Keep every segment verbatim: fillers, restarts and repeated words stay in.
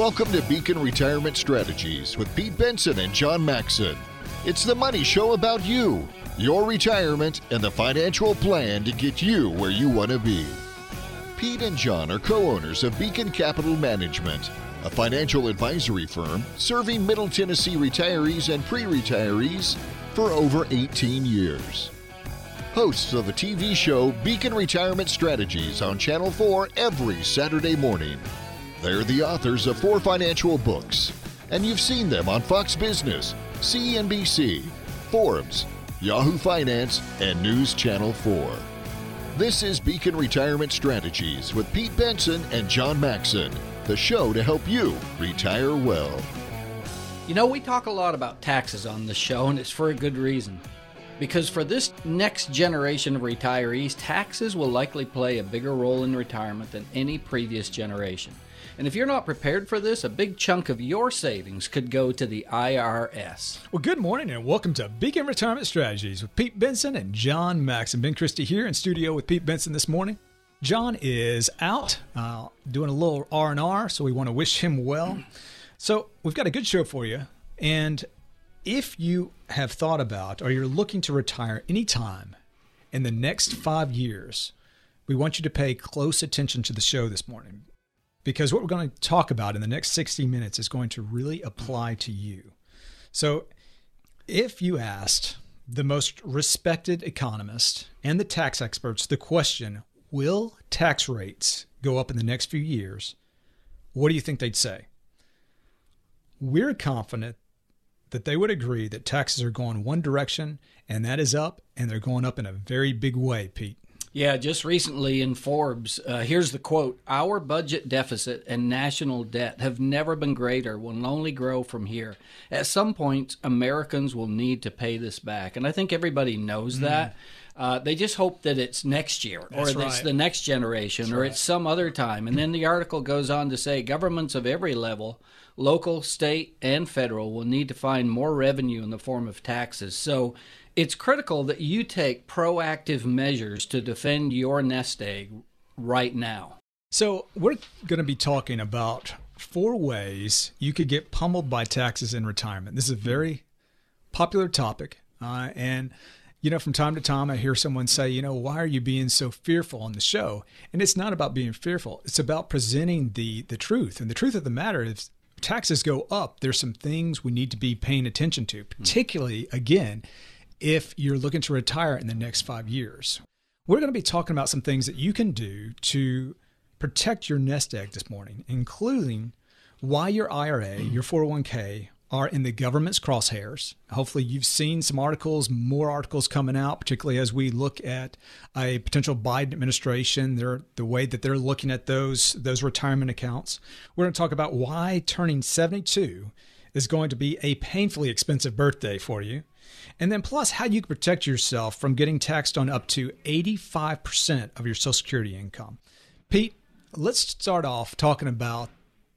Welcome to Beacon Retirement Strategies with Pete Benson and John Maxon. It's the money show about you, your retirement, and the financial plan to get you where you want to be. Pete and John are co-owners of Beacon Capital Management, a financial advisory firm serving Middle Tennessee retirees and pre-retirees for over eighteen years. Hosts of the T V show Beacon Retirement Strategies on Channel four every Saturday morning. They're the authors of four financial books, and you've seen them on Fox Business, C N B C, Forbes, Yahoo Finance, and News Channel four. This is Beacon Retirement Strategies with Pete Benson and John Maxon, the show to help you retire well. You know, we talk a lot about taxes on this show, and it's for a good reason. Because for this next generation of retirees, taxes will likely play a bigger role in retirement than any previous generation. And if you're not prepared for this, a big chunk of your savings could go to the I R S. Well, good morning and welcome to Beacon Retirement Strategies with Pete Benson and John Maxon. Ben Christie here in studio with Pete Benson this morning. John is out uh, doing a little R and R, so we want to wish him well. So we've got a good show for you. And if you have thought about or you're looking to retire anytime in the next five years, we want you to pay close attention to the show this morning. Because what we're going to talk about in the next sixty minutes is going to really apply to you. So if you asked the most respected economist and the tax experts the question, will tax rates go up in the next few years? What do you think they'd say? We're confident that they would agree that taxes are going one direction, and that is up, and they're going up in a very big way, Pete. Yeah, just recently in Forbes, uh, here's the quote: "Our budget deficit and national debt have never been greater, will only grow from here. At some point, Americans will need to pay this back." And I think everybody knows mm. that. Uh, they just hope that it's next year, That's or that it's right. the next generation, That's or right. it's some other time. And then the article goes on to say governments of every level, local, state, and federal, will need to find more revenue in the form of taxes. So it's critical that you take proactive measures to defend your nest egg right now. So we're going to be talking about four ways you could get pummeled by taxes in retirement. This is a very popular topic. Uh, and, you know, from time to time, I hear someone say, you know, why are you being so fearful on the show? And it's not about being fearful. It's about presenting the, the truth. And the truth of the matter is, taxes go up, there's some things we need to be paying attention to, particularly, again, if you're looking to retire in the next five years. We're going to be talking about some things that you can do to protect your nest egg this morning, including why your I R A, your four oh one k, are in the government's crosshairs. Hopefully you've seen some articles, more articles coming out, particularly as we look at a potential Biden administration, their, the way that they're looking at those, those retirement accounts. We're going to talk about why turning seventy-two is going to be a painfully expensive birthday for you. And then plus how you can protect yourself from getting taxed on up to eighty-five percent of your Social Security income. Pete, let's start off talking about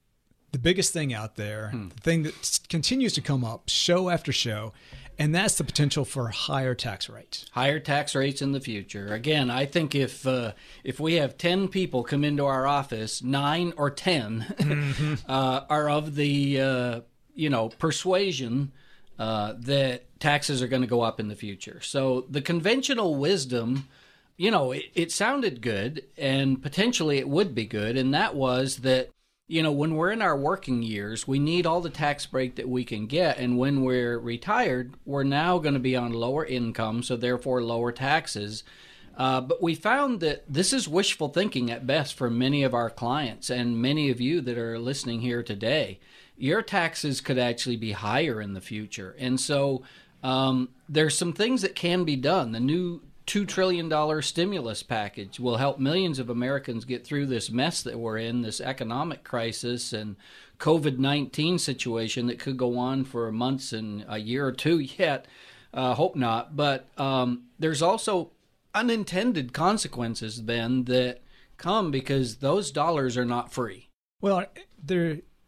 the biggest thing out there, hmm. the thing that continues to come up show after show, and that's the potential for higher tax rates. Higher tax rates in the future. Again, I think if uh, if we have ten people come into our office, nine or ten mm-hmm. uh, are of the uh, you know persuasion uh, that taxes are going to go up in the future. So the conventional wisdom, you know, it, it sounded good, and potentially it would be good, and that was that, you know, when we're in our working years, we need all the tax break that we can get. And when we're retired, we're now going to be on lower income, so therefore lower taxes. Uh, but we found that this is wishful thinking at best for many of our clients and many of you that are listening here today. Your taxes could actually be higher in the future. And so um, there's some things that can be done. The new two trillion dollars stimulus package will help millions of Americans get through this mess that we're in, this economic crisis and COVID nineteen situation that could go on for months and a year or two yet. Uh, hope not. But um, there's also unintended consequences, Ben, that come because those dollars are not free. Well, there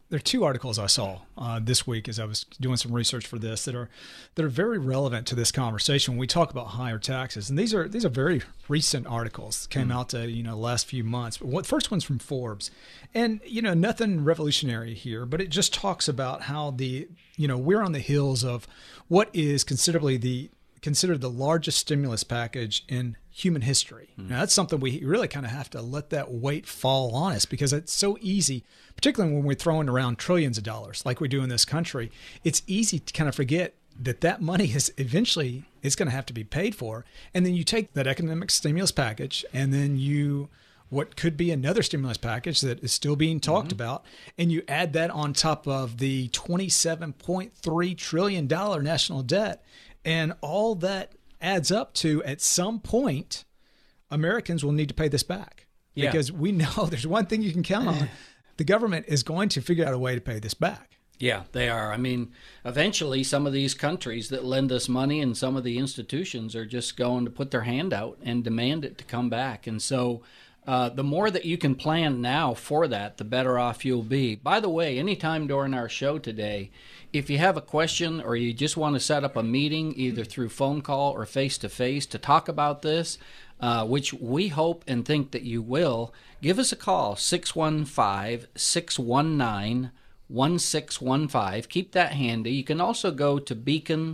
there are two articles I saw uh, this week as I was doing some research for this that are that are very relevant to this conversation when we talk about higher taxes. And these are these are very recent articles, came mm. out uh, you know the last few months. But what first one's from Forbes, and you know nothing revolutionary here, but it just talks about how the you know we're on the heels of what is considerably the considered the largest stimulus package in human history. Mm. Now, that's something we really kind of have to let that weight fall on us because it's so easy, particularly when we're throwing around trillions of dollars like we do in this country. It's easy to kind of forget that that money is eventually is going to have to be paid for. And then you take that economic stimulus package and then you what could be another stimulus package that is still being talked mm-hmm. about, and you add that on top of the twenty-seven point three trillion dollars national debt. And all that adds up to, at some point, Americans will need to pay this back. Yeah. Because we know there's one thing you can count on. The government is going to figure out a way to pay this back. Yeah, they are. I mean, eventually some of these countries that lend us money and some of the institutions are just going to put their hand out and demand it to come back. And so uh, the more that you can plan now for that, the better off you'll be. By the way, anytime during our show today, if you have a question or you just want to set up a meeting either through phone call or face-to-face to talk about this, uh, which we hope and think that you will, give us a call, six one five, six one nine, one six one five. Keep that handy. You can also go to beacon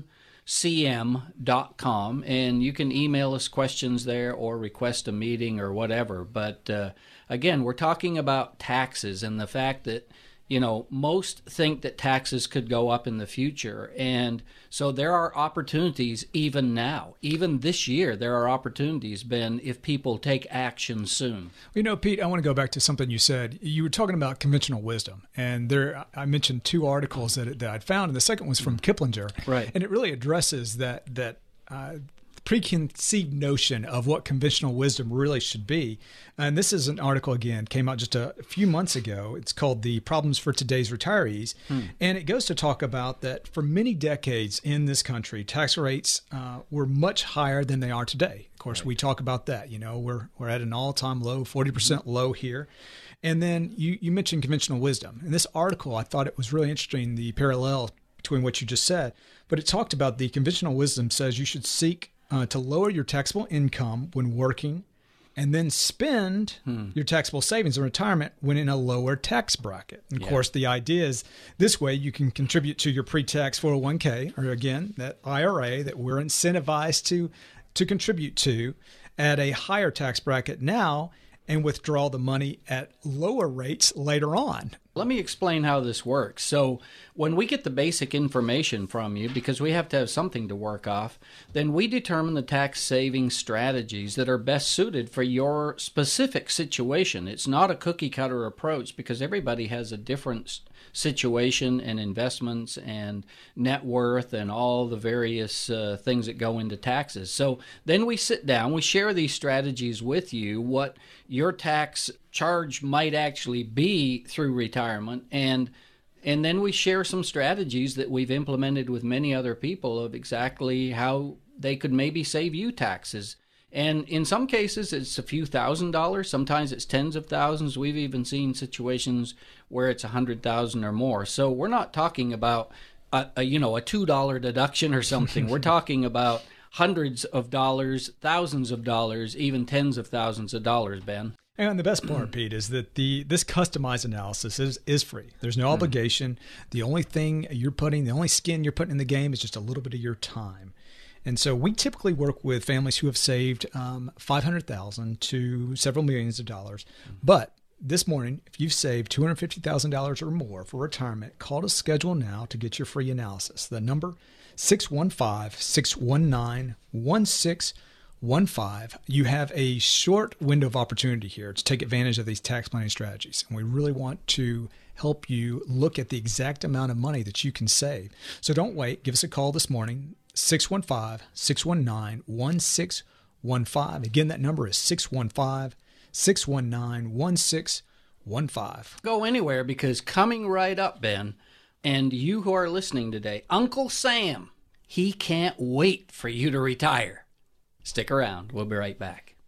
c m dot com and you can email us questions there or request a meeting or whatever. But uh, again, we're talking about taxes and the fact that You know, most think that taxes could go up in the future. And so there are opportunities even now. Even this year, there are opportunities, Ben, if people take action soon. You know, Pete, I want to go back to something you said. You were talking about conventional wisdom. And there, I mentioned two articles that, that I'd found, and the second was from Kiplinger. Right. And it really addresses that, that uh, preconceived notion of what conventional wisdom really should be. And this is an article, again, came out just a few months ago. It's called The Problems for Today's Retirees. Hmm. And it goes to talk about that for many decades in this country, tax rates uh, were much higher than they are today. Of course, right. We talk about that. You know, we're we're at an all-time low, forty percent mm-hmm. low here. And then you, you mentioned conventional wisdom. In this article, I thought it was really interesting, the parallel between what you just said. But it talked about the conventional wisdom says you should seek Uh, to lower your taxable income when working and then spend hmm. your taxable savings in retirement when in a lower tax bracket. And of yeah. course, the idea is this way you can contribute to your pre-tax four oh one k, or again, that I R A that we're incentivized to, to contribute to at a higher tax bracket now and withdraw the money at lower rates later on. Let me explain how this works. So when we get the basic information from you, because we have to have something to work off, then we determine the tax saving strategies that are best suited for your specific situation. It's not a cookie cutter approach because everybody has a different situation and investments and net worth and all the various uh, things that go into taxes. So then we sit down, we share these strategies with you, what your tax charge might actually be through retirement, and and then we share some strategies that we've implemented with many other people of exactly how they could maybe save you taxes. And in some cases, it's a few thousand dollars. Sometimes it's tens of thousands. We've even seen situations where it's a hundred thousand or more. So we're not talking about a, a you know a two dollar deduction or something. We're talking about hundreds of dollars, thousands of dollars, even tens of thousands of dollars, Ben. And the best part, Pete, is that the this customized analysis is, is free. There's no obligation. The only thing you're putting, the only skin you're putting in the game is just a little bit of your time. And so we typically work with families who have saved um, five hundred thousand dollars to several millions of dollars. But this morning, if you've saved two hundred fifty thousand dollars or more for retirement, call to schedule now to get your free analysis. The number, six one five, six one nine, one six one five. You have a short window of opportunity here to take advantage of these tax planning strategies. And we really want to help you look at the exact amount of money that you can save. So don't wait. Give us a call this morning, six one five, six one nine, one six one five. Again, that number is six one five, six one nine, one six one five. Go anywhere, because coming right up, Ben, and you who are listening today, Uncle Sam, he can't wait for you to retire. Stick around. We'll be right back.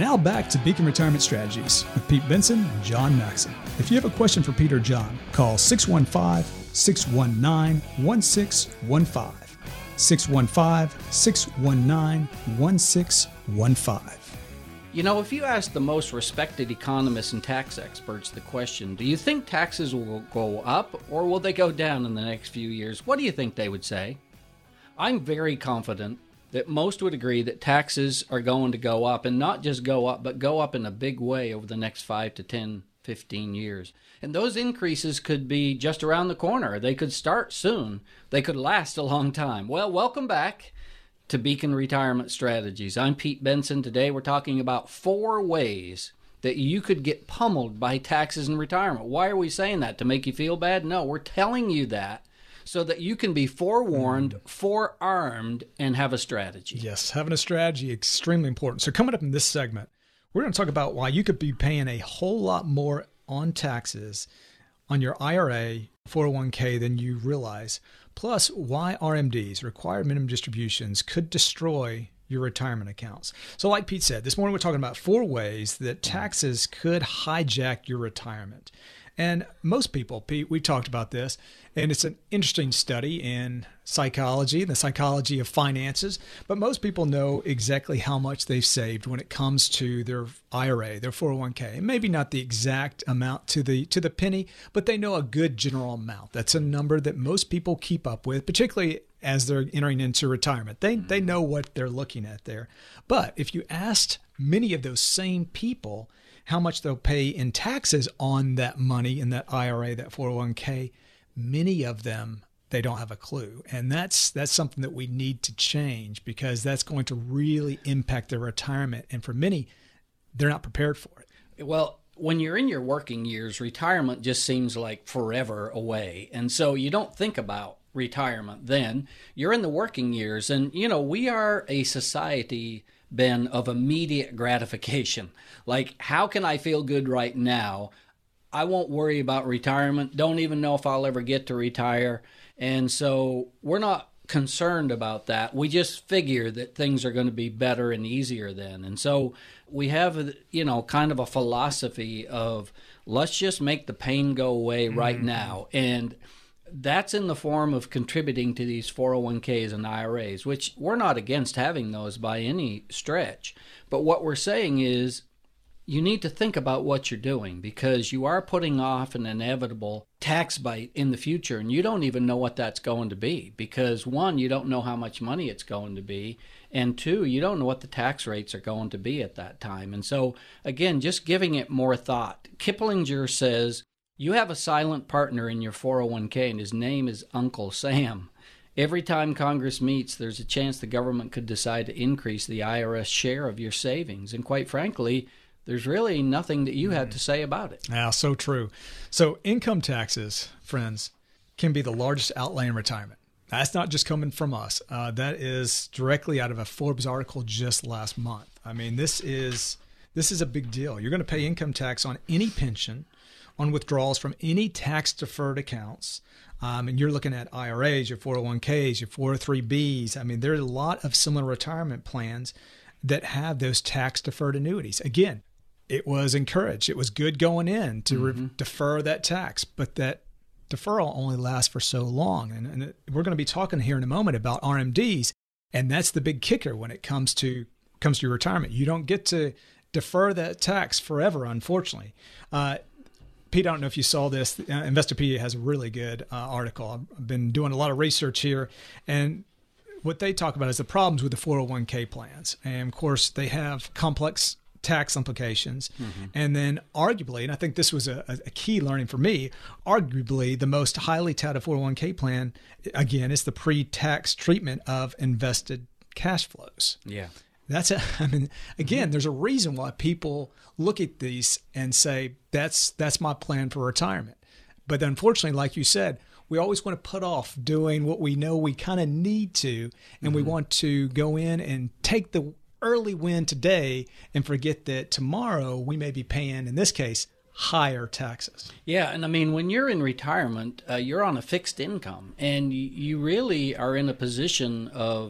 Now back to Beacon Retirement Strategies with Pete Benson and John Maxon. If you have a question for Pete or John, call six one five, six one nine, one six one five. six one five, six one nine, one six one five. You know, if you ask the most respected economists and tax experts the question, do you think taxes will go up or will they go down in the next few years? What do you think they would say? I'm very confident that most would agree that taxes are going to go up, and not just go up, but go up in a big way over the next five to ten, fifteen years. And those increases could be just around the corner. They could start soon. They could last a long time. Well, welcome back to Beacon Retirement Strategies. I'm Pete Benson. Today we're talking about four ways that you could get pummeled by taxes in retirement. Why are we saying that? To make you feel bad? No, we're telling you that so that you can be forewarned, mm. forearmed, and have a strategy. Yes, having a strategy, extremely important. So coming up in this segment, we're going to talk about why you could be paying a whole lot more on taxes on your I R A, four oh one k than you realize. Plus, why R M Ds, required minimum distributions, could destroy your retirement accounts. So like Pete said, this morning we're talking about four ways that taxes could hijack your retirement. And most people, Pete, we talked about this, and it's an interesting study in psychology, the psychology of finances, but most people know exactly how much they've saved when it comes to their I R A, their four oh one k. Maybe not the exact amount to the to the penny, but they know a good general amount. That's a number that most people keep up with, particularly as they're entering into retirement. They they know what they're looking at there. But if you asked many of those same people how much they'll pay in taxes on that money in that I R A, that four oh one k, many of them, they don't have a clue. And that's that's something that we need to change, because that's going to really impact their retirement. And for many, they're not prepared for it. Well, when you're in your working years, retirement just seems like forever away. And so you don't think about retirement then. You're in the working years. And, you know, we are a society, Ben, of immediate gratification. Like, how can I feel good right now? I won't worry about retirement. Don't even know if I'll ever get to retire. And so we're not concerned about that. We just figure that things are going to be better and easier then. And so we have, you know, kind of a philosophy of let's just make the pain go away right mm-hmm. now. And that's in the form of contributing to these four oh one k's and I R As, which we're not against having those by any stretch. But what we're saying is you need to think about what you're doing, because you are putting off an inevitable tax bite in the future, and you don't even know what that's going to be, because one, you don't know how much money it's going to be, and two, you don't know what the tax rates are going to be at that time. And so, again, just giving it more thought. Kiplinger says, you have a silent partner in your four oh one k, and his name is Uncle Sam. Every time Congress meets, there's a chance the government could decide to increase the I R S share of your savings. And quite frankly, there's really nothing that you have to say about it. Yeah, so true. So income taxes, friends, can be the largest outlay in retirement. That's not just coming from us. Uh, that is directly out of a Forbes article just last month. I mean, this is this is a big deal. You're going to pay income tax on any pension, on withdrawals from any tax-deferred accounts. Um, and you're looking at I R As, your four oh one k's, your four oh three b's. I mean, there are a lot of similar retirement plans that have those tax-deferred annuities. Again, it was encouraged. It was good going in to mm-hmm. re- defer that tax, but that deferral only lasts for so long. And, and it, we're going to be talking here in a moment about R M Ds, and that's the big kicker when it comes to comes to your retirement. You don't get to defer that tax forever, unfortunately. Uh, Pete, I don't know if you saw this. Uh, Investopedia has a really good uh, article. I've been doing a lot of research here, and what they talk about is the problems with the four oh one k plans. And of course, they have complex tax implications. Mm-hmm. And then arguably, and I think this was a, a key learning for me, arguably the most highly touted four oh one k plan, again, is the pre-tax treatment of invested cash flows. Yeah. That's a, I mean, again, mm-hmm. there's a reason why people look at these and say, that's that's my plan for retirement. But unfortunately, like you said, we always want to put off doing what we know we kind of need to, and mm-hmm. we want to go in and take the early win today and forget that tomorrow we may be paying, in this case, higher taxes. Yeah, and I mean, when you're in retirement, uh, you're on a fixed income, and you, you really are in a position of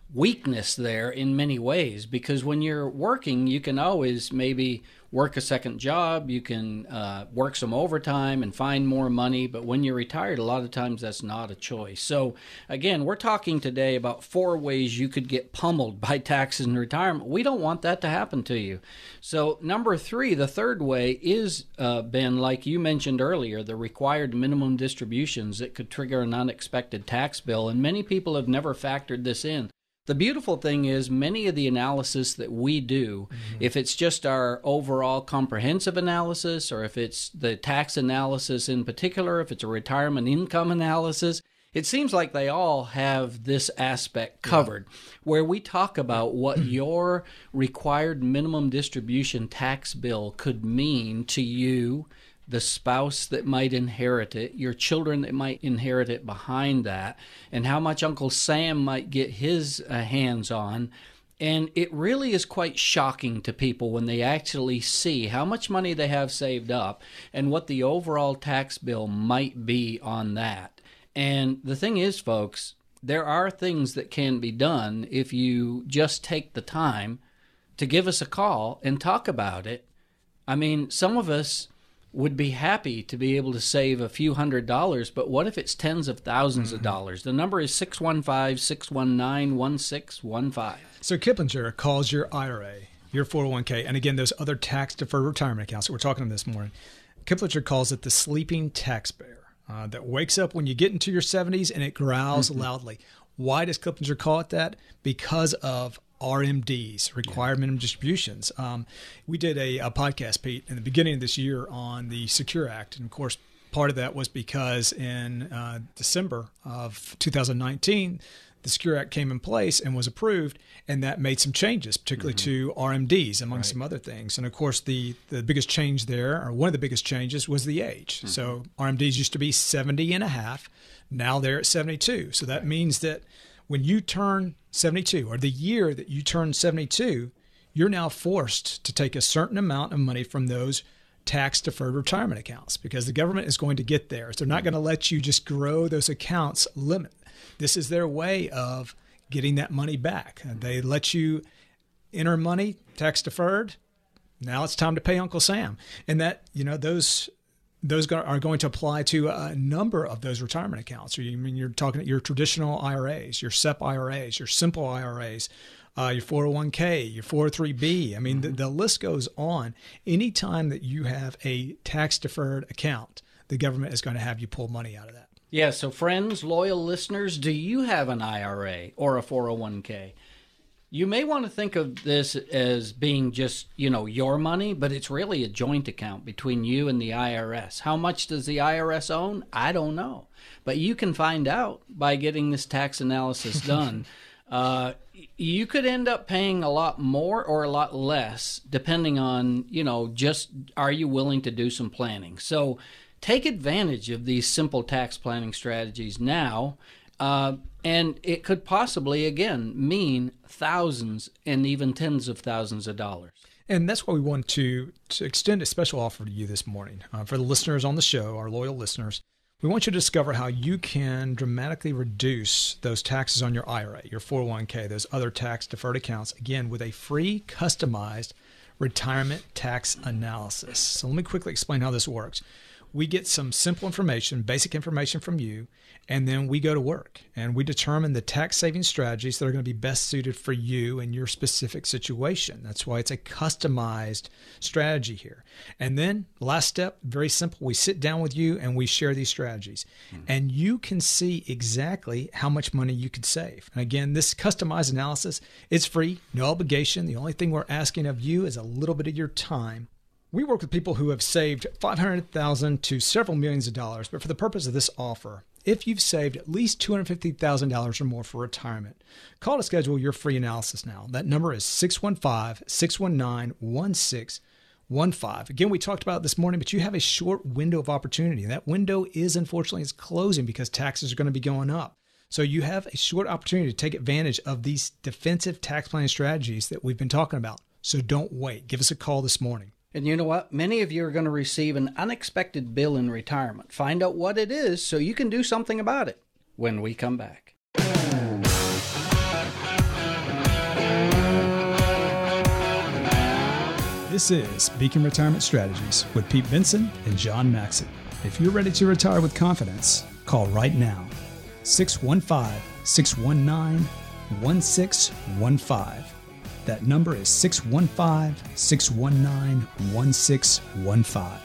weakness there in many ways, because when you're working, you can always maybe work a second job, you can uh, work some overtime and find more money, but when you're retired, a lot of times that's not a choice. So again, we're talking today about four ways you could get pummeled by taxes in retirement. We don't want that to happen to you. So number three, the third way is, uh, Ben, like you mentioned earlier, the required minimum distributions that could trigger an unexpected tax bill, and many people have never factored this in. The beautiful thing is many of the analysis that we do, mm-hmm. if it's just our overall comprehensive analysis, or if it's the tax analysis in particular, if it's a retirement income analysis, it seems like they all have this aspect covered, yeah. where we talk about what your required minimum distribution tax bill could mean to you, the spouse that might inherit it, your children that might inherit it behind that, and how much Uncle Sam might get his uh, hands on. And it really is quite shocking to people when they actually see how much money they have saved up and what the overall tax bill might be on that. And the thing is, folks, there are things that can be done if you just take the time to give us a call and talk about it. I mean, some of us would be happy to be able to save a few hundred dollars, but what if it's tens of thousands mm-hmm. of dollars? The number is six one five, six one nine, one six one five. So Kiplinger calls your I R A, your four oh one k, and again, those other tax-deferred retirement accounts that we're talking about this morning, Kiplinger calls it the sleeping taxpayer uh, that wakes up when you get into your seventies and it growls mm-hmm. loudly. Why does Kiplinger call it that? Because of R M Ds, required minimum distributions. Um, we did a, a podcast, Pete, in the beginning of this year on the Secure Act. And, of course, part of that was because in uh, December of two thousand nineteen, the Secure Act came in place and was approved, and that made some changes, particularly mm-hmm. to R M Ds, among right. some other things. And, of course, the, the biggest change there, or one of the biggest changes, was the age. Mm-hmm. So R M Ds used to be seventy and a half. Now they're at seventy-two. So that right. means that when you turn seventy-two, or the year that you turn seventy-two, you're now forced to take a certain amount of money from those tax-deferred retirement accounts, because the government is going to get theirs. They're not going to let you just grow those accounts limit. This is their way of getting that money back. They let you enter money tax-deferred. Now it's time to pay Uncle Sam. And that, you know, those... Those are going to apply to a number of those retirement accounts. I mean, you're talking your traditional I R As, your S E P I R As, your simple I R As, uh, your four oh one k, your four oh three b. I mean, mm-hmm. the, the list goes on. Anytime that you have a tax-deferred account, the government is going to have you pull money out of that. Yeah, so friends, loyal listeners, do you have an I R A or a four oh one k? You may want to think of this as being just, you know, your money, but it's really a joint account between you and the I R S. How much does the I R S own? I don't know. But you can find out by getting this tax analysis done. uh, you could end up paying a lot more or a lot less, depending on, you know, just are you willing to do some planning. So take advantage of these simple tax planning strategies now. Uh, and it could possibly, again, mean thousands and even tens of thousands of dollars. And that's why we want to, to extend a special offer to you this morning. Uh, for the listeners on the show, our loyal listeners, we want you to discover how you can dramatically reduce those taxes on your I R A, your four oh one k, those other tax-deferred accounts, again, with a free, customized retirement tax analysis. So let me quickly explain how this works. We get some simple information, basic information from you, and then we go to work and we determine the tax saving strategies that are going to be best suited for you and your specific situation. That's why it's a customized strategy here. And then last step, very simple. We sit down with you and we share these strategies, mm-hmm. and you can see exactly how much money you could save. And again, this customized analysis, it's free, no obligation. The only thing we're asking of you is a little bit of your time. We work with people who have saved five hundred thousand dollars to several millions of dollars, but for the purpose of this offer, if you've saved at least two hundred fifty thousand dollars or more for retirement, call to schedule your free analysis now. That number is six one five, six one nine, one six one five. Again, we talked about it this morning, but you have a short window of opportunity. That window is, unfortunately, is closing because taxes are going to be going up. So you have a short opportunity to take advantage of these defensive tax planning strategies that we've been talking about. So don't wait. Give us a call this morning. And you know what? Many of you are going to receive an unexpected bill in retirement. Find out what it is so you can do something about it when we come back. This is Beacon Retirement Strategies with Pete Benson and John Maxon. If you're ready to retire with confidence, call right now. six one five, six one nine, one six one five. That number is six one five, six one nine, one six one five.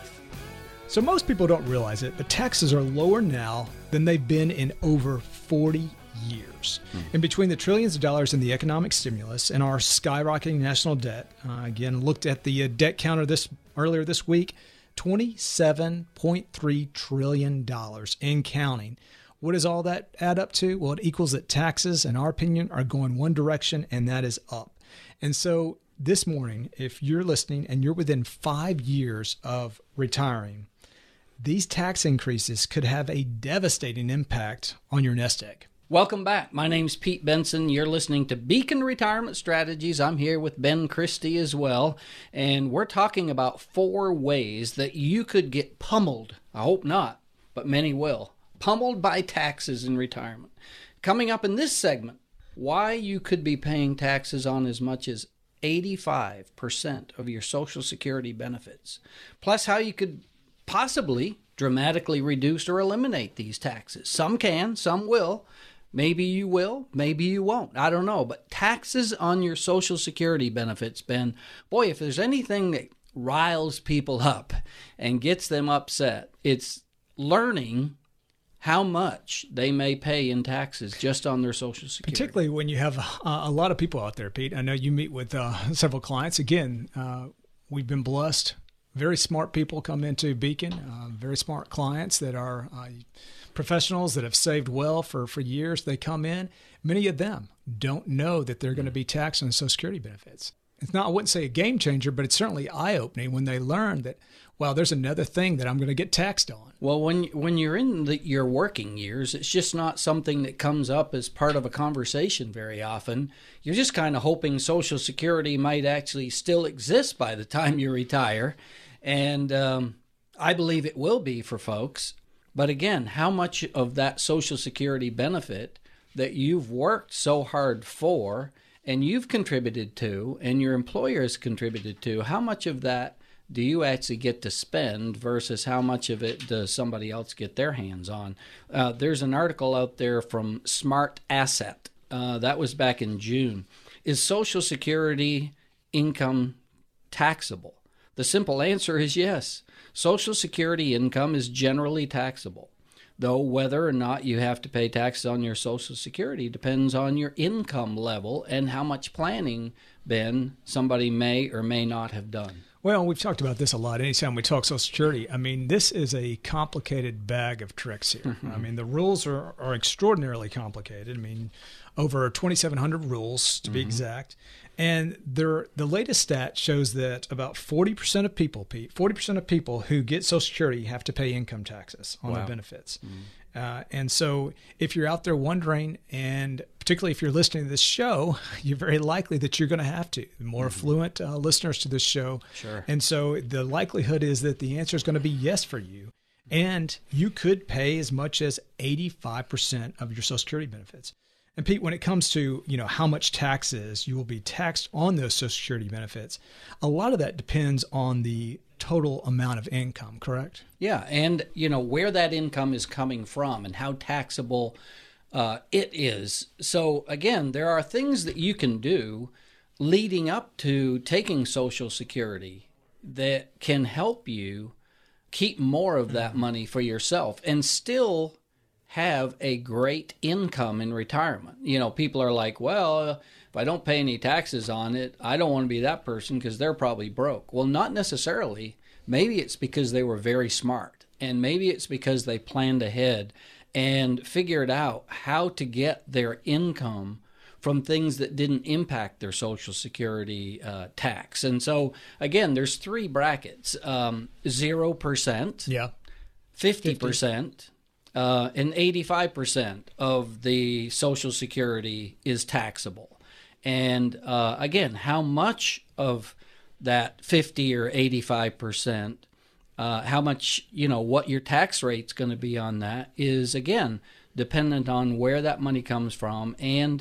So most people don't realize it, but taxes are lower now than they've been in over forty years. Hmm. And between the trillions of dollars in the economic stimulus and our skyrocketing national debt, uh, again, looked at the uh, debt counter this earlier this week, twenty-seven point three trillion dollars and counting. What does all that add up to? Well, it equals that taxes, in our opinion, are going one direction, and that is up. And so this morning, if you're listening and you're within five years of retiring, these tax increases could have a devastating impact on your nest egg. Welcome back. My name's Pete Benson. You're listening to Beacon Retirement Strategies. I'm here with Ben Christie as well, and we're talking about four ways that you could get pummeled. I hope not, but many will. Pummeled by taxes in retirement. Coming up in this segment, why you could be paying taxes on as much as eighty-five percent of your Social Security benefits, plus how you could possibly dramatically reduce or eliminate these taxes. Some can, some will. Maybe you will, maybe you won't. I don't know. But taxes on your Social Security benefits, Ben, boy, if there's anything that riles people up and gets them upset, it's learning how much they may pay in taxes just on their Social Security. Particularly when you have uh, a lot of people out there, Pete. I know you meet with uh, several clients. Again, uh, we've been blessed. Very smart people come into Beacon, uh, very smart clients that are uh, professionals that have saved well for, for years. They come in. Many of them don't know that they're going to be taxed on Social Security benefits. It's not, I wouldn't say a game changer, but it's certainly eye-opening when they learn that, well, there's another thing that I'm going to get taxed on. Well, when when you're in the, your working years, it's just not something that comes up as part of a conversation very often. You're just kind of hoping Social Security might actually still exist by the time you retire. And um, I believe it will be for folks. But again, how much of that Social Security benefit that you've worked so hard for and you've contributed to and your employer has contributed to, how much of that do you actually get to spend versus how much of it does somebody else get their hands on? Uh, there's an article out there from Smart Asset. Uh, that was back in June. Is Social Security income taxable? The simple answer is yes. Social Security income is generally taxable, though whether or not you have to pay taxes on your Social Security depends on your income level and how much planning, Ben, somebody may or may not have done. Well, we've talked about this a lot. Anytime we talk Social Security, I mean, this is a complicated bag of tricks here. Mm-hmm. I mean, the rules are, are extraordinarily complicated. I mean, over twenty-seven hundred rules to be mm-hmm. exact. And there, the latest stat shows that about forty percent of people, Pete, forty percent of people who get Social Security have to pay income taxes on wow. their benefits. Mm-hmm. Uh, and so if you're out there wondering, and particularly if you're listening to this show, you're very likely that you're going to have to. More mm-hmm. affluent uh, listeners to this show. Sure. And so the likelihood is that the answer is going to be yes for you. And you could pay as much as eighty-five percent of your Social Security benefits. And Pete, when it comes to, you know, how much taxes you will be taxed on those Social Security benefits, a lot of that depends on the total amount of income, correct? Yeah, and, you know, where that income is coming from and how taxable uh, it is. So, again, there are things that you can do leading up to taking Social Security that can help you keep more of that money for yourself and still have a great income in retirement. You know, people are like, well, if I don't pay any taxes on it, I don't want to be that person because they're probably broke. Well, not necessarily. Maybe it's because they were very smart, and maybe it's because they planned ahead and figured out how to get their income from things that didn't impact their Social Security uh, tax. And so, again, there's three brackets, um, zero percent, yeah, fifty percent, Uh, and eighty-five percent of the Social Security is taxable. And uh, again, how much of that fifty or eighty-five percent, uh, how much, you know, what your tax rate's going to be on that is, again, dependent on where that money comes from and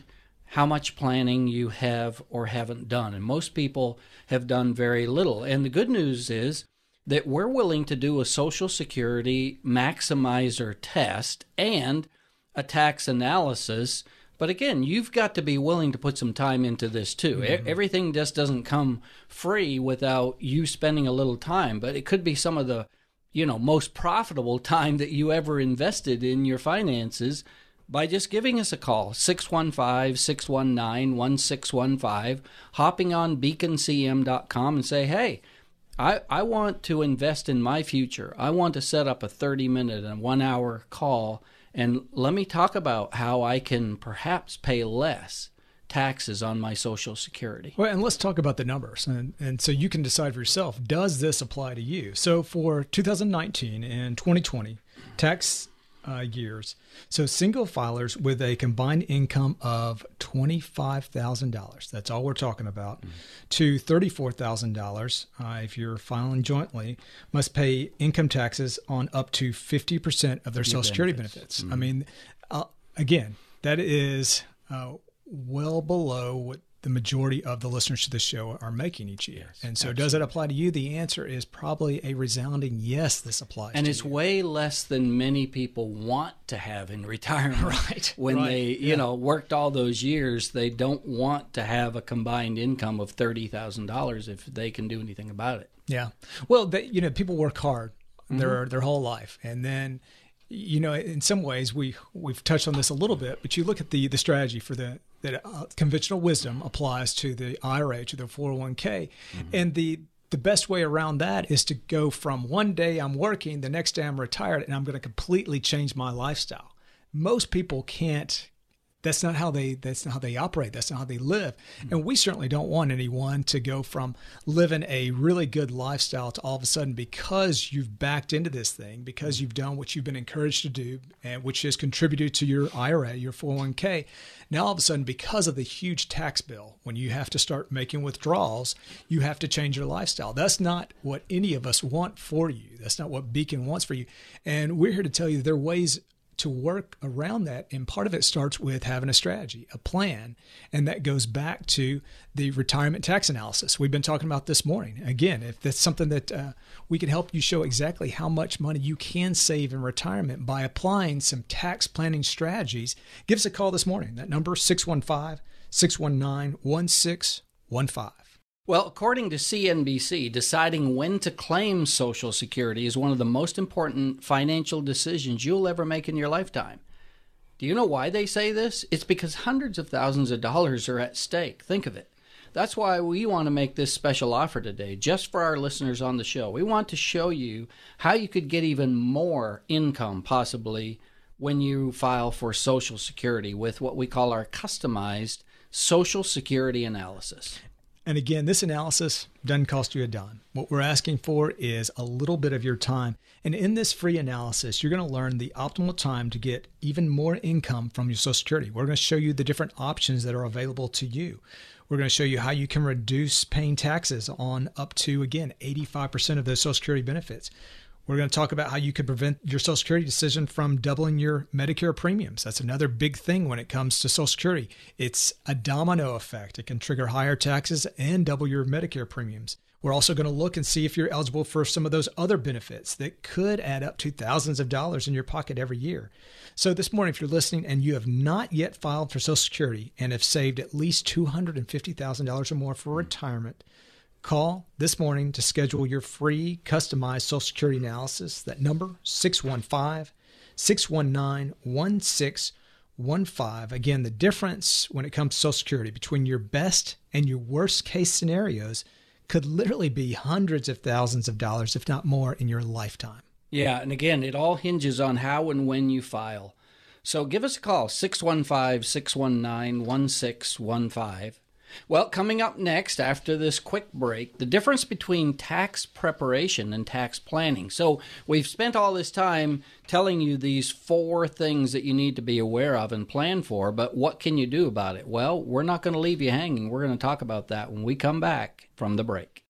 how much planning you have or haven't done. And most people have done very little. And the good news is that we're willing to do a Social Security maximizer test and a tax analysis. But again, you've got to be willing to put some time into this too. Mm-hmm. Everything just doesn't come free without you spending a little time. But it could be some of the, you know, most profitable time that you ever invested in your finances by just giving us a call, six one five, six one nine, one six one five, hopping on beacon c m dot com and say, hey, I, I want to invest in my future. I want to set up a thirty-minute and one-hour call, and let me talk about how I can perhaps pay less taxes on my Social Security. Well, and let's talk about the numbers. And, and so you can decide for yourself, does this apply to you? So for two thousand nineteen and twenty twenty tax uh, years, so single filers with a combined income of twenty-five thousand dollars, that's all we're talking about, mm-hmm. to thirty-four thousand dollars, uh, if you're filing jointly, must pay income taxes on up to fifty percent of their Social Security benefits. Mm-hmm. I mean, uh, again, that is uh, well below what the majority of the listeners to this show are making each year. Yes, and so absolutely. Does it apply to you? The answer is probably a resounding yes, this applies and to you. And it's way less than many people want to have in retirement. Right. When right. they, you yeah. know, worked all those years, they don't want to have a combined income of thirty thousand dollars if they can do anything about it. Yeah. Well, they, you know, people work hard Mm-hmm. their their whole life. And then, you know, in some ways, we, we've touched on this a little bit, but you look at the, the strategy for the that uh, conventional wisdom applies to the I R A, to the four oh one k. Mm-hmm. And the the best way around that is to go from one day I'm working, the next day I'm retired, and I'm going to completely change my lifestyle. Most people can't. That's not how they that's not how they operate. That's not how they live. Mm-hmm. And we certainly don't want anyone to go from living a really good lifestyle to all of a sudden, because you've backed into this thing, because mm-hmm. you've done what you've been encouraged to do, and which has contributed to your I R A, your four oh one k. Now, all of a sudden, because of the huge tax bill, when you have to start making withdrawals, you have to change your lifestyle. That's not what any of us want for you. That's not what Beacon wants for you. And we're here to tell you there are ways to work around that. And part of it starts with having a strategy, a plan. And that goes back to the retirement tax analysis we've been talking about this morning. Again, if that's something that uh, we can help you show exactly how much money you can save in retirement by applying some tax planning strategies, give us a call this morning. That number is six one five, six one nine, one six one five. Well, according to C N B C, deciding when to claim Social Security is one of the most important financial decisions you'll ever make in your lifetime. Do you know why they say this? It's because hundreds of thousands of dollars are at stake. Think of it. That's why we want to make this special offer today, just for our listeners on the show. We want to show you how you could get even more income, possibly, when you file for Social Security with what we call our customized Social Security analysis. And again, this analysis doesn't cost you a dime. What we're asking for is a little bit of your time. And in this free analysis, you're going to learn the optimal time to get even more income from your Social Security. We're going to show you the different options that are available to you. We're going to show you how you can reduce paying taxes on up to, again, eighty-five percent of those Social Security benefits. We're going to talk about how you could prevent your Social Security decision from doubling your Medicare premiums. That's another big thing when it comes to Social Security. It's a domino effect. It can trigger higher taxes and double your Medicare premiums. We're also going to look and see if you're eligible for some of those other benefits that could add up to thousands of dollars in your pocket every year. So this morning, if you're listening and you have not yet filed for Social Security and have saved at least two hundred fifty thousand dollars or more for retirement, call this morning to schedule your free customized Social Security analysis. That number, six one five, six one nine, one six one five. Again, the difference when it comes to Social Security between your best and your worst case scenarios could literally be hundreds of thousands of dollars, if not more, in your lifetime. Yeah, and again, it all hinges on how and when you file. So give us a call, six one five, six one nine, one six one five. Well, coming up next after this quick break, the difference between tax preparation and tax planning. So we've spent all this time telling you these four things that you need to be aware of and plan for, but what can you do about it? Well, we're not going to leave you hanging. We're going to talk about that when we come back from the break.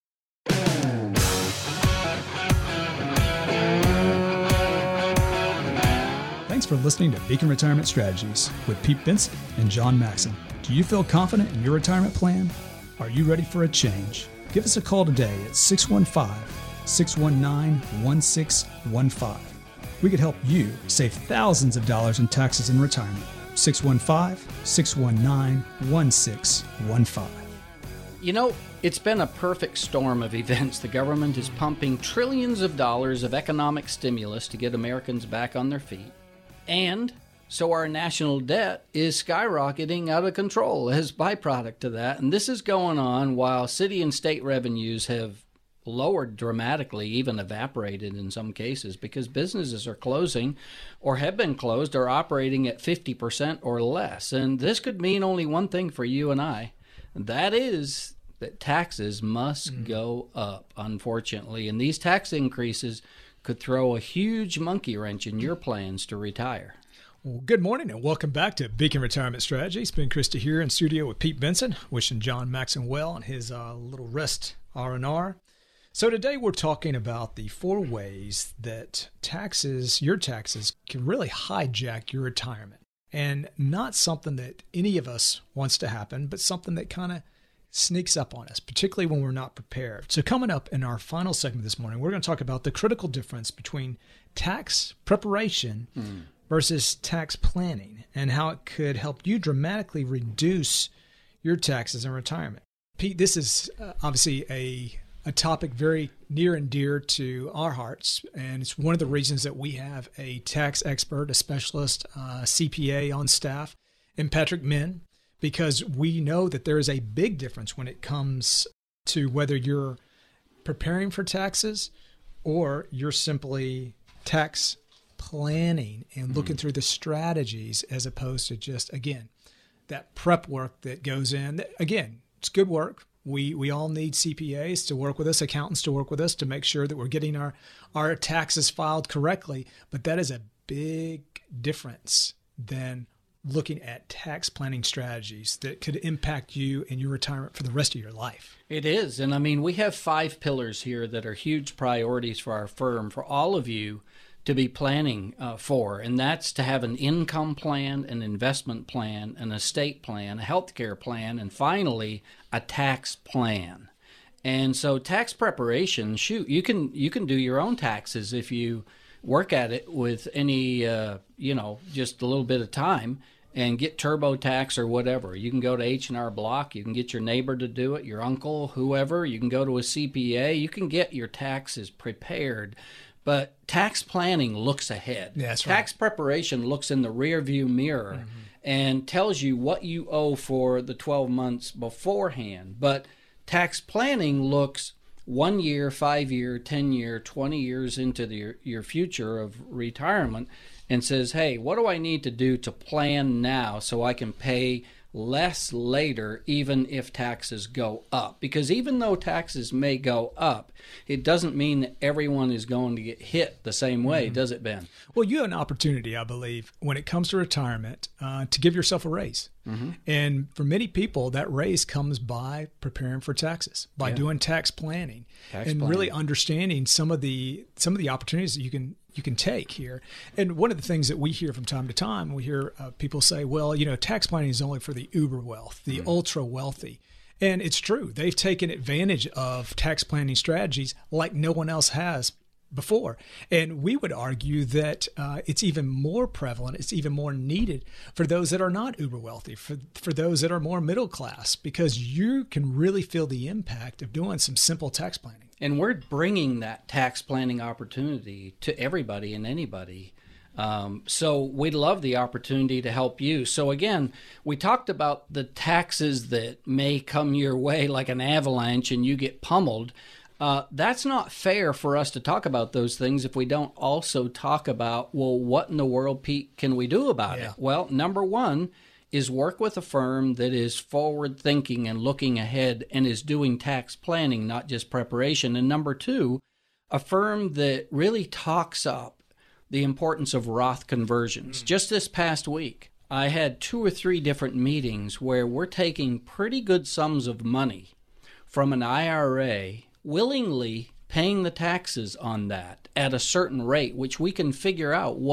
Thanks for listening to Beacon Retirement Strategies with Pete Benson and John Maxon. Do you feel confident in your retirement plan? Are you ready for a change? Give us a call today at six one five, six one nine, one six one five. We could help you save thousands of dollars in taxes in retirement. six one five, six one nine, one six one five. You know, it's been a perfect storm of events. The government is pumping trillions of dollars of economic stimulus to get Americans back on their feet. And so our national debt is skyrocketing out of control as byproduct of that. And this is going on while city and state revenues have lowered dramatically, even evaporated in some cases, because businesses are closing or have been closed or operating at fifty percent or less. And this could mean only one thing for you and I. And that is that taxes must mm. go up, unfortunately. And these tax increases could throw a huge monkey wrench in your plans to retire. Well, good morning and welcome back to Beacon Retirement Strategies. Ben Christie here in studio with Pete Benson, wishing John Maxon well on his uh, little rest R and R. So today we're talking about the four ways that taxes, your taxes, can really hijack your retirement. And not something that any of us wants to happen, but something that kind of sneaks up on us, particularly when we're not prepared. So coming up in our final segment this morning, we're going to talk about the critical difference between tax preparation mm. versus tax planning and how it could help you dramatically reduce your taxes in retirement. Pete, this is uh, obviously a a topic very near and dear to our hearts, and it's one of the reasons that we have a tax expert, a specialist, uh, C P A on staff, and Patrick Min, because we know that there is a big difference when it comes to whether you're preparing for taxes or you're simply tax planning and looking mm. through the strategies as opposed to just, again, that prep work that goes in. Again, it's good work. We we all need C P As to work with us, accountants to work with us to make sure that we're getting our, our taxes filed correctly. But that is a big difference than looking at tax planning strategies that could impact you and your retirement for the rest of your life. It is. And I mean, we have five pillars here that are huge priorities for our firm, for all of you to be planning uh, for, and that's to have an income plan, an investment plan, an estate plan, a healthcare plan, and finally a tax plan. And so tax preparation, shoot, you can you can do your own taxes if you work at it with any, uh, you know, just a little bit of time and get TurboTax or whatever. You can go to H and R Block. You can get your neighbor to do it, your uncle, whoever. You can go to a C P A. You can get your taxes prepared. But tax planning looks ahead. Yeah, that's tax right. preparation looks in the rear view mirror mm-hmm. and tells you what you owe for the twelve months beforehand. But tax planning looks one year, five year, ten year, twenty years into the, your future of retirement and says, hey, what do I need to do to plan now so I can pay less later, even if taxes go up? Because even though taxes may go up, it doesn't mean that everyone is going to get hit the same way, mm-hmm. does it, Ben? Well, you have an opportunity, I believe, when it comes to retirement, uh, to give yourself a raise. Mm-hmm. And for many people, that raise comes by preparing for taxes, by yeah. doing tax planning, tax and planning. Really understanding some of the some of the opportunities that you can you can take here. And one of the things that we hear from time to time, we hear uh, people say, well, you know, tax planning is only for the uber wealth, the mm-hmm. ultra wealthy. And it's true. They've taken advantage of tax planning strategies like no one else has before. And we would argue that uh, it's even more prevalent, it's even more needed for those that are not uber wealthy, for, for those that are more middle class, because you can really feel the impact of doing some simple tax planning. And we're bringing that tax planning opportunity to everybody and anybody. Um, so we'd love the opportunity to help you. So again, we talked about the taxes that may come your way like an avalanche and you get pummeled. Uh, that's not fair for us to talk about those things if we don't also talk about, well, what in the world, Pete, can we do about yeah. it? Well, number one is work with a firm that is forward thinking and looking ahead and is doing tax planning, not just preparation. And number two, a firm that really talks up the importance of Roth conversions. Mm. Just this past week, I had two or three different meetings where we're taking pretty good sums of money from an I R A, willingly paying the taxes on that at a certain rate, which we can figure out what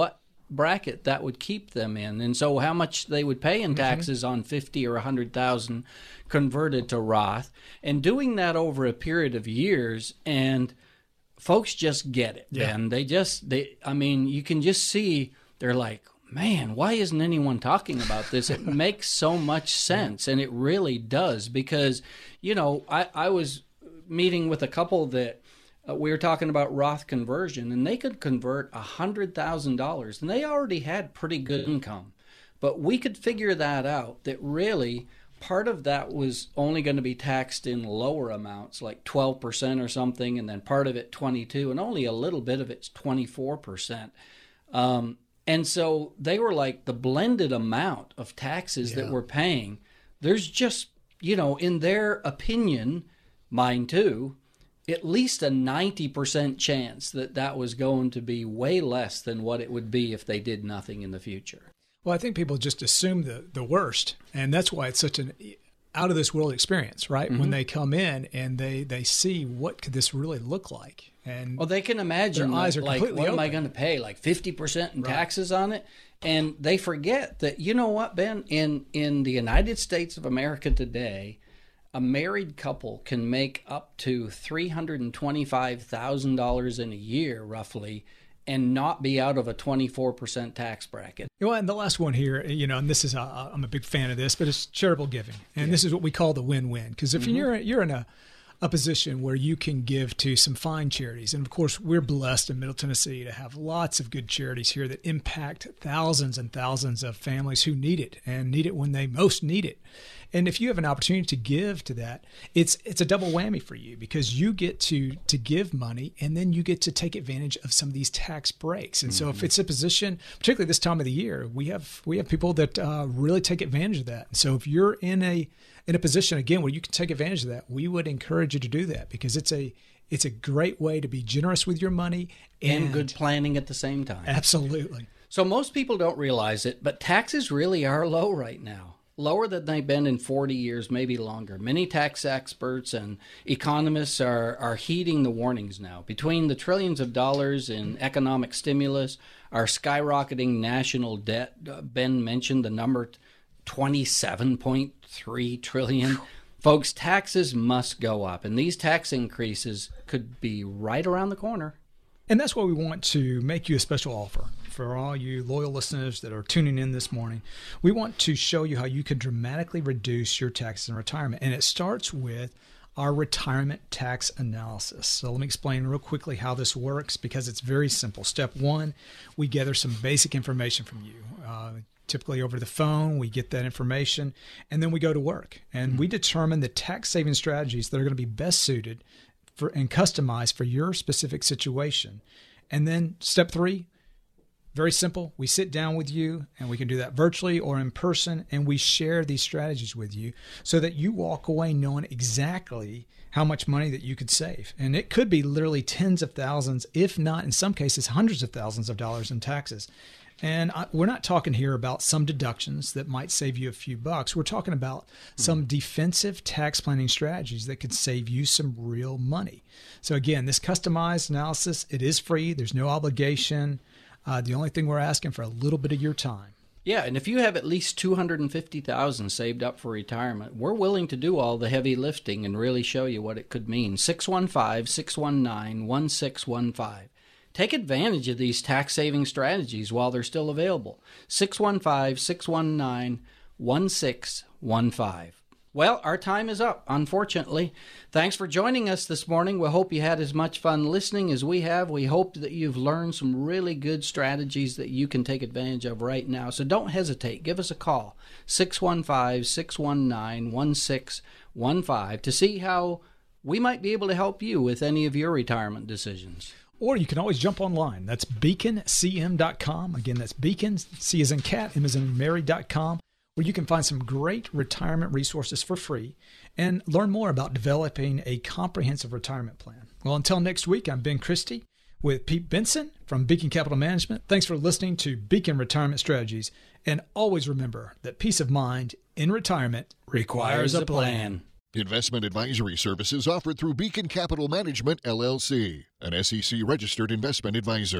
bracket that would keep them in. And so how much they would pay in taxes mm-hmm. on fifty or one hundred thousand converted to Roth, and doing that over a period of years, and folks just get it. Yeah. And they just, they, I mean, you can just see, they're like, man, why isn't anyone talking about this? It makes so much sense, and it really does, because, you know, I, I was meeting with a couple that uh, we were talking about Roth conversion, and they could convert one hundred thousand dollars, and they already had pretty good income. But we could figure that out, that really part of that was only going to be taxed in lower amounts, like twelve percent or something, and then part of it twenty-two, and only a little bit of it's twenty-four percent. Um, and so they were like, the blended amount of taxes yeah. that we're paying, there's just, you know, in their opinion, mine too, at least a ninety percent chance that that was going to be way less than what it would be if they did nothing in the future. Well, I think people just assume the, the worst, and that's why it's such an out-of-this-world experience, right? Mm-hmm. When they come in and they, they see, what could this really look like? And well, they can imagine, their eyes that, are like, completely what open. am I going to pay, like fifty percent in right. taxes on it? And they forget that, you know what, Ben, in, in the United States of America today, a married couple can make up to three hundred twenty-five thousand dollars in a year, roughly, and not be out of a twenty-four percent tax bracket. Well, and the last one here, you know, and this is, uh, I'm a big fan of this, but it's charitable giving. And yeah. this is what we call the win-win. Because if mm-hmm. you're you're in a, a position where you can give to some fine charities, and of course, we're blessed in Middle Tennessee to have lots of good charities here that impact thousands and thousands of families who need it, and need it when they most need it. And if you have an opportunity to give to that, it's it's a double whammy for you, because you get to to give money, and then you get to take advantage of some of these tax breaks. And mm-hmm. so if it's a position, particularly this time of the year, we have we have people that uh, really take advantage of that. And so if you're in a in a position, again, where you can take advantage of that, we would encourage you to do that, because it's a it's a great way to be generous with your money and, and good planning at the same time. Absolutely. So most people don't realize it, but taxes really are low right now. Lower than they've been in forty years, maybe longer. Many tax experts and economists are, are heeding the warnings now. Between the trillions of dollars in economic stimulus, our skyrocketing national debt, uh, Ben mentioned the number twenty-seven point three trillion dollars. Folks, taxes must go up, and these tax increases could be right around the corner. And that's why we want to make you a special offer for all you loyal listeners that are tuning in this morning. We want to show you how you can dramatically reduce your taxes in retirement. And it starts with our retirement tax analysis. So let me explain real quickly how this works, because it's very simple. Step one, we gather some basic information from you. Uh, typically over the phone, we get that information, and then we go to work. And mm-hmm. we determine the tax saving strategies that are going to be best suited for and customized for your specific situation. And then step three, very simple. We sit down with you, and we can do that virtually or in person, and we share these strategies with you so that you walk away knowing exactly how much money that you could save. And it could be literally tens of thousands, if not in some cases hundreds of thousands of dollars in taxes. And I, we're not talking here about some deductions that might save you a few bucks. We're talking about mm-hmm. some defensive tax planning strategies that could save you some real money. So again, this customized analysis, it is free. There's no obligation. Uh, the only thing we're asking for a little bit of your time. Yeah, and if you have at least two hundred fifty thousand dollars saved up for retirement, we're willing to do all the heavy lifting and really show you what it could mean. six one five, six one nine, one six one five. Take advantage of these tax-saving strategies while they're still available. six one five, six one nine, one six one five. Well, our time is up, unfortunately. Thanks for joining us this morning. We hope you had as much fun listening as we have. We hope that you've learned some really good strategies that you can take advantage of right now. So don't hesitate. Give us a call, six one five, six one nine, one six one five, to see how we might be able to help you with any of your retirement decisions. Or you can always jump online. That's beacon c m dot com. Again, that's beacon, C as in cat, M as in Mary dot com, where you can find some great retirement resources for free and learn more about developing a comprehensive retirement plan. Well, until next week, I'm Ben Christie with Pete Benson from Beacon Capital Management. Thanks for listening to Beacon Retirement Strategies. And always remember that peace of mind in retirement requires a plan. Investment advisory services offered through Beacon Capital Management, L L C, an S E C-registered investment advisor.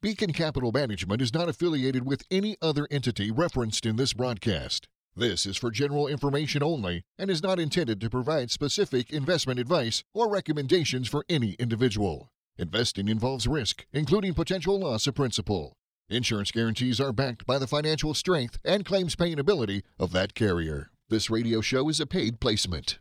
Beacon Capital Management is not affiliated with any other entity referenced in this broadcast. This is for general information only and is not intended to provide specific investment advice or recommendations for any individual. Investing involves risk, including potential loss of principal. Insurance guarantees are backed by the financial strength and claims paying ability of that carrier. This radio show is a paid placement.